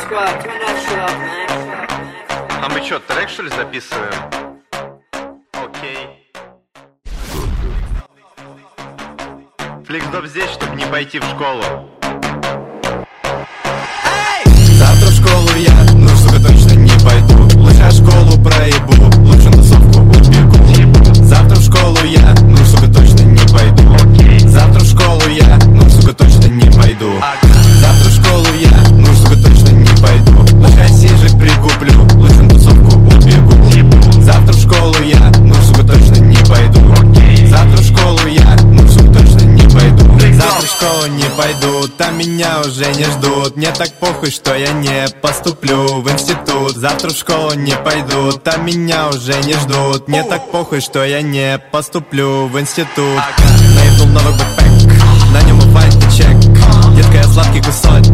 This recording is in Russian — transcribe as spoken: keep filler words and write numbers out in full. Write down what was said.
А мы что, трек что ли записываем? Окей. Фликсдоп здесь, чтобы не пойти в школу. Завтра в школу я, ну сука, точно не пойду. Лучше школу проебу, лучше тусовку убегу. Завтра в школу я, ну сука, точно не пойду. Завтра в школу я, ну сука, точно не пойду. Завтра в школу я, ну сука, точно не пойду. Лучше сижек прикуплю, лучше тусовку убегу. Завтра в школу я, ну сука, точно не пойду. Завтра в школу я, ну сука, точно не пойду. Завтра в школу не пойду, там меня уже не ждут. Мне так похуй, что я не поступлю в институт. Завтра в школу не пойду, там меня уже не ждут. Мне так похуй, что я не поступлю в институт. Наебнул новый бэкпэк, на нем оффлайн чек. Детка, я сладкий кусочек,